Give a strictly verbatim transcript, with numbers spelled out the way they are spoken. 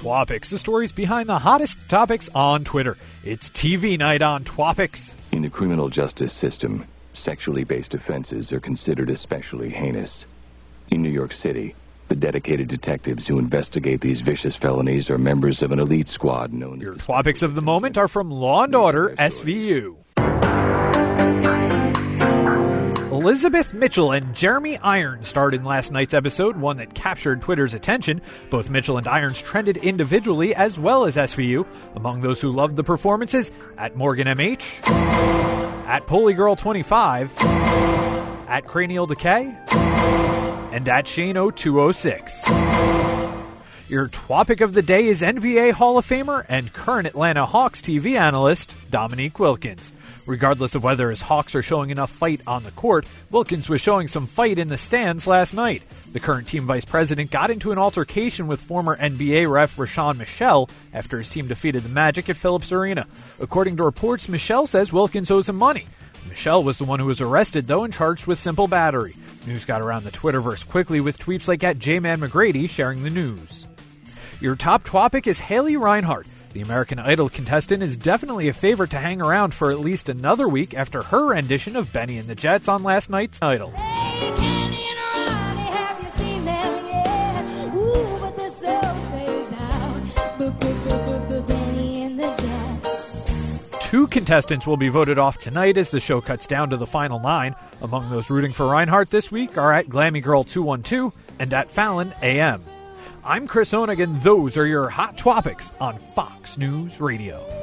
Twopics, the stories behind the hottest topics on Twitter. It's T V night on Twopics. In the criminal justice system, sexually based offenses are considered especially heinous. In New York City, the dedicated detectives who investigate these vicious felonies are members of an elite squad known as... Your Twopics of the moment are from Law and Order S V U. Elizabeth Mitchell and Jeremy Irons starred in last night's episode, one that captured Twitter's attention. Both Mitchell and Irons trended individually as well as S V U. Among those who loved the performances, at Morgan M H, at Polygirl twenty-five, at Cranial Decay, and at Shane oh two oh six. Your Twopic of the day is N B A Hall of Famer and current Atlanta Hawks T V analyst Dominique Wilkins. Regardless of whether his Hawks are showing enough fight on the court, Wilkins was showing some fight in the stands last night. The current team vice president got into an altercation with former N B A ref Rashawn Michelle after his team defeated the Magic at Phillips Arena. According to reports, Michelle says Wilkins owes him money. Michelle was the one who was arrested, though, and charged with simple battery. News got around the Twitterverse quickly with tweets like at J-Man McGrady sharing the news. Your top Twopic is Haley Reinhart. The American Idol contestant is definitely a favorite to hang around for at least another week after her rendition of Benny and the Jets on last night's Idol. Hey, Candy and Ronnie, have you seen them yet? Ooh, but they're so spaced out. Benny and the Jets. Two contestants will be voted off tonight as the show cuts down to the final nine. Among those rooting for Reinhart this week are at Glammy Girl two one two and at Fallon A M. I'm Chris Honig, and those are your Hot Twopics on Fox News Radio.